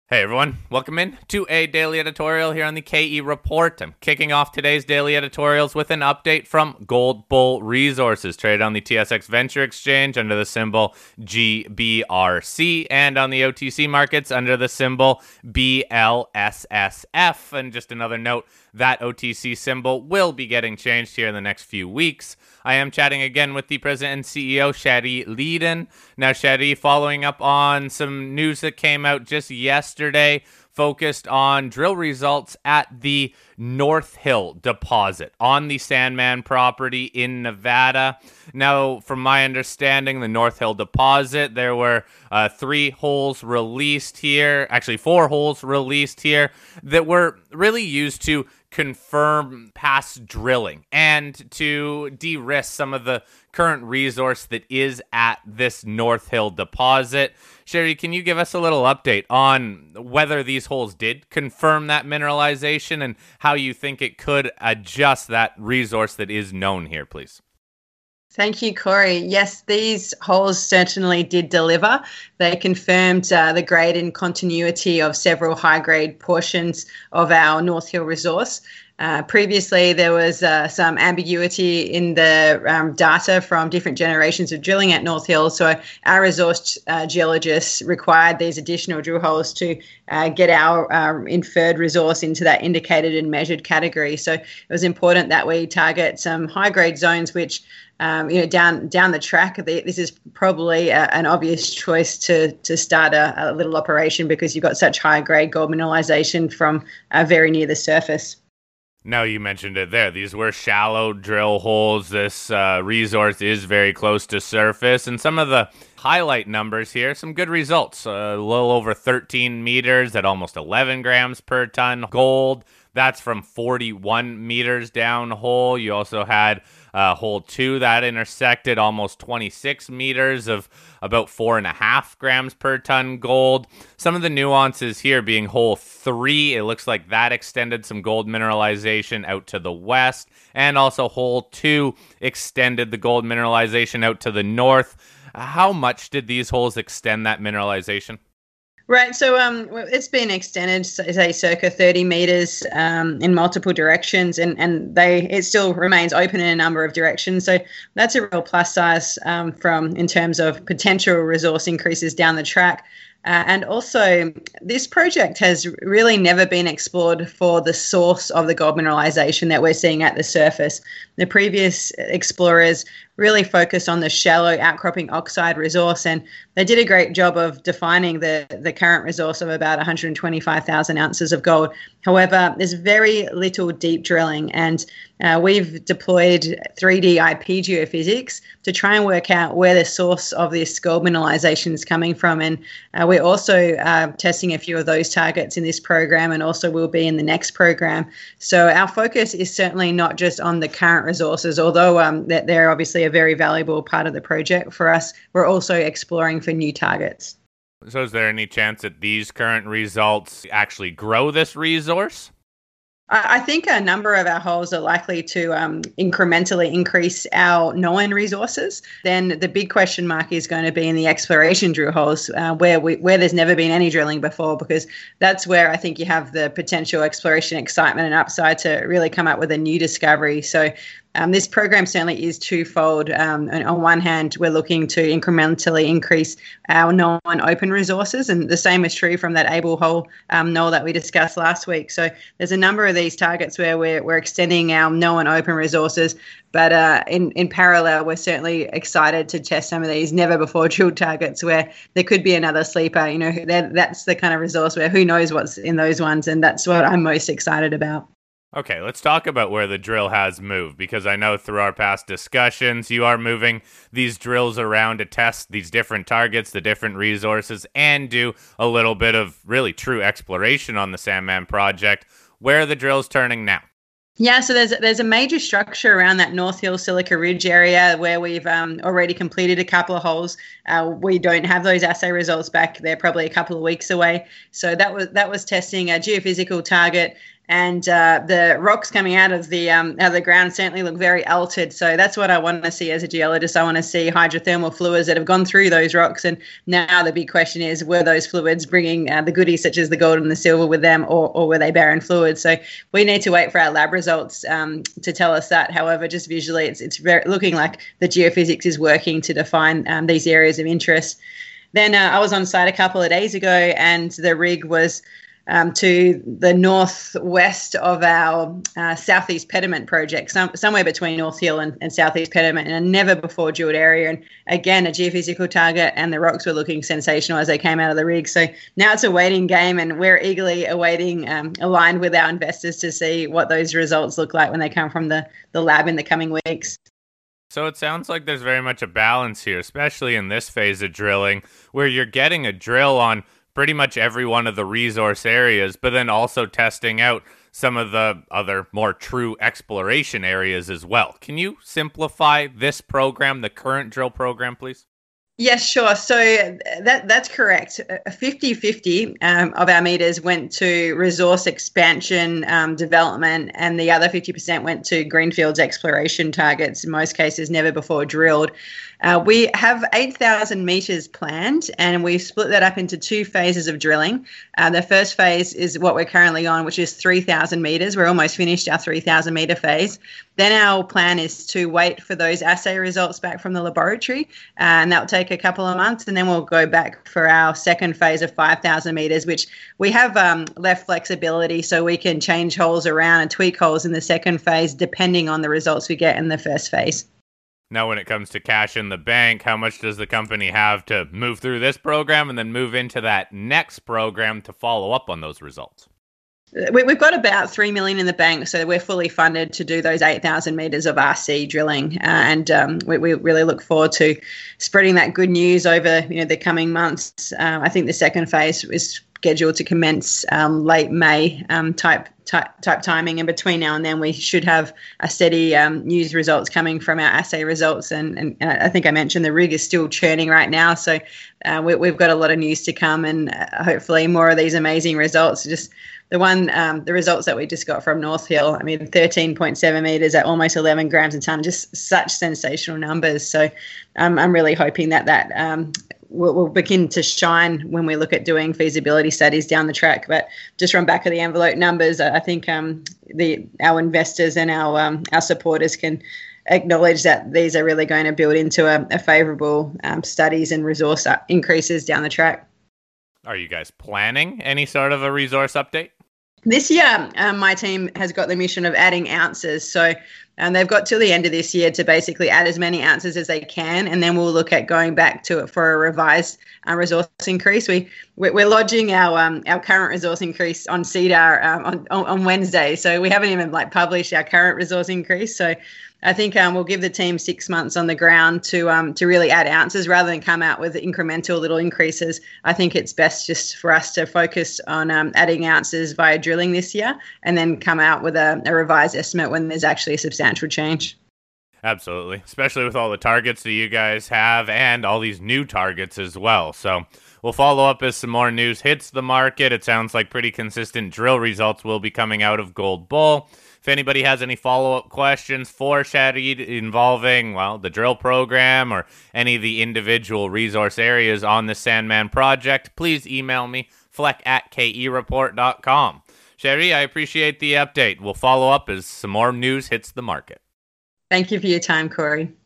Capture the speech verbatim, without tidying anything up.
Hey everyone, welcome in to a daily editorial here on the K E Report. I'm kicking off today's daily editorials with an update from Gold Bull Resources, traded on the T S X Venture Exchange under the symbol G B R C and on the O T C markets under the symbol B L S S F. And just another note, that O T C symbol will be getting changed here in the next few weeks. I am chatting again with the president and C E O, Shadi Leedon. Now, Shadi, following up on some news that came out just yesterday, focused on drill results at the North Hill deposit on the Sandman property in Nevada. Now, from my understanding, the North Hill deposit, there were uh, three holes released here, actually four holes released here, that were really used to confirm past drilling and to de-risk some of the current resource that is at this North Hill deposit. Sherry, can you give us a little update on whether these holes did confirm that mineralization and how you think it could adjust that resource that is known here, please? Thank you, Corey. Yes, these holes certainly did deliver. They confirmed uh, the grade and continuity of several high-grade portions of our North Hill resource. Uh, previously, there was uh, some ambiguity in the um, data from different generations of drilling at North Hill. So our resource uh, geologists required these additional drill holes to uh, get our uh, inferred resource into that indicated and measured category. So it was important that we target some high-grade zones which Um, you know, down down the track, this is probably a, an obvious choice to to start a, a little operation because you've got such high grade gold mineralization from uh, very near the surface. Now, you mentioned it there. These were shallow drill holes. This uh, resource is very close to surface. And some of the highlight numbers here, some good results. Uh, a little over thirteen meters at almost eleven grams per ton gold. That's from forty-one meters down hole. You also had uh, hole two that intersected almost twenty-six meters of about four and a half grams per ton gold. Some of the nuances here being hole three, it looks like that extended some gold mineralization out to the west, and also hole two extended the gold mineralization out to the north. How much did these holes extend that mineralization? Right, so um, it's been extended, say, circa thirty meters um, in multiple directions, and, and they it still remains open in a number of directions. So that's a real plus size um, from in terms of potential resource increases down the track. Uh, and also, this project has really never been explored for the source of the gold mineralization that we're seeing at the surface. The previous explorers really focused on the shallow outcropping oxide resource, and they did a great job of defining the, the current resource of about one hundred twenty-five thousand ounces of gold. However, there's very little deep drilling, and uh, we've deployed three D I P geophysics to try and work out where the source of this gold mineralization is coming from. And uh, we're also uh, testing a few of those targets in this program, and also will be in the next program. So our focus is certainly not just on the current resources, although um, that they're obviously a very valuable part of the project for us. We're also exploring for new targets. So is there any chance that these current results actually grow this resource? I think a number of our holes are likely to um, incrementally increase our known resources. Then the big question mark is going to be in the exploration drill holes uh, where we, where there's never been any drilling before, because that's where I think you have the potential exploration excitement and upside to really come up with a new discovery. So Um, this program certainly is twofold. Um, and on one hand, we're looking to incrementally increase our known open resources, and the same is true from that Able hole um, knoll that we discussed last week. So there's a number of these targets where we're, we're extending our known open resources, but uh, in, in parallel, we're certainly excited to test some of these never-before drilled targets where there could be another sleeper. You know, that, that's the kind of resource where who knows what's in those ones, and that's what I'm most excited about. Okay, let's talk about where the drill has moved, because I know through our past discussions, you are moving these drills around to test these different targets, the different resources, and do a little bit of really true exploration on the Sandman project. Where are the drills turning now? Yeah, so there's there's a major structure around that North Hill Silica Ridge area where we've um, already completed a couple of holes. Uh, we don't have those assay results back. They're probably a couple of weeks away. So that was that was testing a geophysical target and uh, the rocks coming out of the um, out of the ground certainly look very altered. So that's what I want to see as a geologist. I want to see hydrothermal fluids that have gone through those rocks, and now the big question is, were those fluids bringing uh, the goodies such as the gold and the silver with them, or, or were they barren fluids? So we need to wait for our lab results um, to tell us that. However, just visually, it's it's very, looking like the geophysics is working to define um, these areas of interest. Then uh, I was on site a couple of days ago, and the rig was Um, to the northwest of our uh, Southeast Pediment project, some, somewhere between North Hill and, and Southeast Pediment, in a never-before drilled area. And again, a geophysical target, and the rocks were looking sensational as they came out of the rig. So now it's a waiting game, and we're eagerly awaiting, um, aligned with our investors, to see what those results look like when they come from the, the lab in the coming weeks. So it sounds like there's very much a balance here, especially in this phase of drilling, where you're getting a drill on pretty much every one of the resource areas, but then also testing out some of the other more true exploration areas as well. Can you simplify this program, the current drill program, please? Yes, sure. So that that's correct. fifty-fifty um, of our meters went to resource expansion um, development, and the other fifty percent went to greenfields exploration targets, in most cases never before drilled. Uh, we have eight thousand meters planned, and we split that up into two phases of drilling. Uh, the first phase is what we're currently on, which is three thousand meters. We're almost finished our three thousand meter phase. Then our plan is to wait for those assay results back from the laboratory, uh, and that will take a couple of months, and then we'll go back for our second phase of five thousand meters, which we have um, left flexibility so we can change holes around and tweak holes in the second phase depending on the results we get in the first phase. Now, when it comes to cash in the bank, how much does the company have to move through this program and then move into that next program to follow up on those results? We've got about three million dollars in the bank, so we're fully funded to do those eight thousand meters of R C drilling, uh, and um, we, we really look forward to spreading that good news over you know the coming months. Um, I think the second phase is scheduled to commence um, late May um, type, type type timing, and between now and then we should have a steady um, news results coming from our assay results. And, and, and I think I mentioned the rig is still churning right now, so uh, we, we've got a lot of news to come, and uh, hopefully more of these amazing results. Just the one, um, the results that we just got from North Hill, I mean, thirteen point seven meters at almost eleven grams a ton, just such sensational numbers. So um, I'm really hoping that that um, will, will begin to shine when we look at doing feasibility studies down the track. But just from back of the envelope numbers, I think um, the our investors and our um, our supporters can acknowledge that these are really going to build into a, a favourable um, studies and resource increases down the track. Are you guys planning any sort of a resource update? This year, um, my team has got the mission of adding ounces. So um, they've got till the end of this year to basically add as many ounces as they can, and then we'll look at going back to it for a revised uh, resource increase. We we're lodging our um, our current resource increase on C D A R um, on on Wednesday, so we haven't even like published our current resource increase. So I think um, we'll give the team six months on the ground to um, to really add ounces rather than come out with incremental little increases. I think it's best just for us to focus on um, adding ounces via drilling this year, and then come out with a, a revised estimate when there's actually a substantial change. Absolutely, especially with all the targets that you guys have and all these new targets as well. So we'll follow up as some more news hits the market. It sounds like pretty consistent drill results will be coming out of Gold Bull. If anybody has any follow-up questions for Shadi involving, well, the drill program or any of the individual resource areas on the Sandman project, please email me, fleck at k e report dot com. Shadi, I appreciate the update. We'll follow up as some more news hits the market. Thank you for your time, Corey.